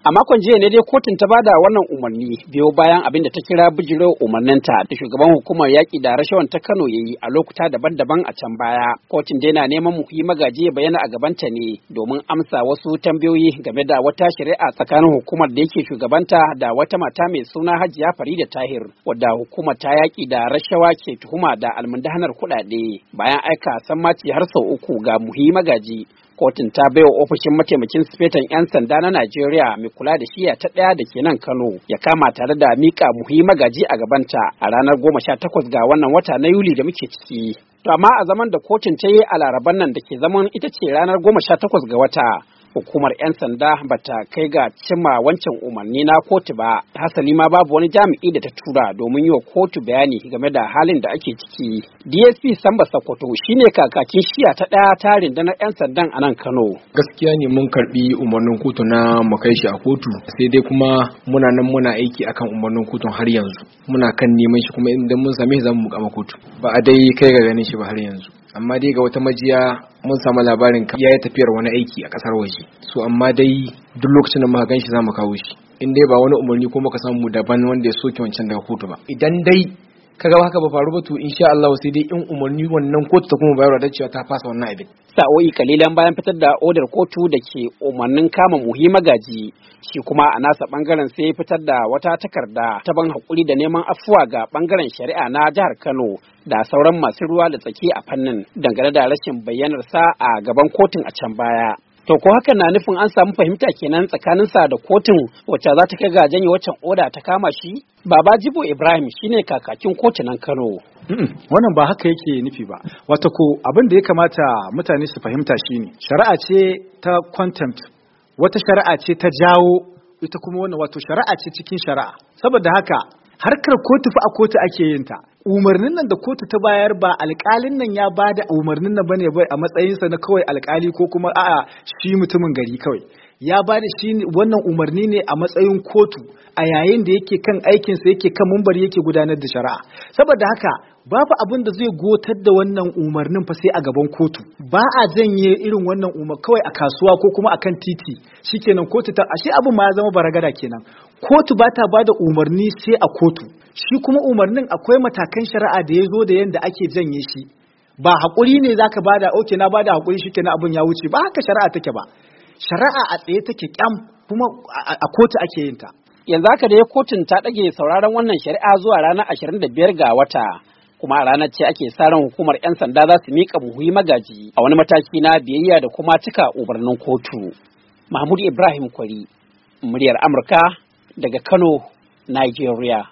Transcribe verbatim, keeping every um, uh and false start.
A makon jiya ne dai kotun ta bada wannan umarni biyo bayan abin da ta kira bijirar umarninta da shugaban hukumar yaƙi da rashawan ta Kano ya yi a lokuta daban-daban a can baya. Kotun dai na neman Muhi Magaji ya bayyana a gabanta ne domin amsa wasu tambayoyi game da wata shari'a tsakanin hukumar da yake shugabanta da wata mata mai suna Hajiya Farida Tahir, wadda hukumar ta yaƙi da rashawa ke tuhuma da almundahanar kuɗaɗe bayan aika sammaci har sau uku ga Muhi Magaji. Kotun ta baiwa ofishin mataimakin sifetan 'yan sanda na Najeriya mai kula da shiya ta ɗaya da ke nan Kano ya kama tare da mika Muhi Magaji a gabanta a ranar goma sha takwas ga wannan wata na Yuli da muke ciki. To amma a zaman da kotun ta yi a Laraban nan da ke zaman ita ce ranar goma sha takwas ga wata, hukumar 'yan sanda bata kai ga cimma wancan umarni na kotu ba. Hasali ma babu wani jami'i da ta tura domin yi wa kotu bayani game da halin da ake ciki. D S P Samba Sokoto shine kakakin shiya ta ɗaya ta rundunar 'yan sandan a nan Kano. Gaskiya ne mun karbi umarnin kotu na mu kai shi a kotu, sai dai kuma muna nan muna aiki akan umarnin kotun har yanzu. Muna kan neman shi kuma idan mun same shi zamu mukama kotu. Ba a dai kai ga ganin shi ba har yanzu. Amma dai ga wata majiya mun samu labarin ya yi tafiyar wani aiki a kasar waje, so amma dai duk lokacin da muka gan shi za mu kawo shi, in dai ba wani umarni ko muka samu daban wanda ya soke wancan daga kotu ba. Idan dai kaga haka ba faru ba to insha Allah sai dai in umarni wannan kotu ta kuma bayarwa da cewa ta fasa wannan abin. Sa'o'i kalilan bayan fitar da odar kotu da ke umarnin kama Muhi Magaji, shi kuma a nasa bangaren sai fitar da wata takarda ta ban hakuri da neman afuwa ga bangaren shari'a na jihar Kano da sauran masu ruwa da tsaki a fannin dangane da rashin bayyanar sa a gaban kotun a can baya. To ko hakan na nufin an samu fahimta kenan tsakanin sa da kotun wacce za ta kai ga janye waccan oda ta kama shi? Baba Jibo Ibrahim shine kakakin kotunan Kano. Wannan ba haka yake nufi ba. Wato ko abin da ya kamata mutane su fahimta shine shari'a ce ta contempt, wata shari'a ce ta jawo, ita kuma wannan wato shari'a ce cikin shari'a. Saboda haka harkar kotu fa a kotu ake yin ta. Umarnin nan da kotu ta bayar ba alƙalin nan ya bada umarnin nan bane bai a matsayinsa na kawai alƙali ko kuma a'a shi mutumin gari kawai. Ya bada shi wannan umarni ne a matsayin kotu a yayin da yake kan aikinsa yake kan mumbari yake gudanar da shari'a. Saboda haka babu abin da zai gotar da wannan umarnin fa sai a gaban kotu. Ba a janye irin wannan umar kawai a kasuwa ko kuma akan titi shikenan kotu ta ashe abin ma ya zama baragada kenan. Kotu ba ta bada umarni sai a kotu. Shi kuma umarnin akwai matakan shari'a da ya zo da yanda ake janye shi. Ba haƙuri ne zaka bada oke na bada haƙuri shikenan abin ya wuce, ba haka shari'a take ba. Shari'a a tsaye take kyam kuma a kotu ake yin ta. Yanzu haka da kotun ta ɗage sauraron wannan shari'a zuwa ranar ashirin da biyar ga wata. Kuma a ranar ce ake sa ran hukumar 'yan sanda za su miƙa Muhi Magaji a wani mataki na biyayya da kuma cika umarnin kotu. Mahmud Ibrahim Kwari, muryar Amurka daga Kano, Nigeria.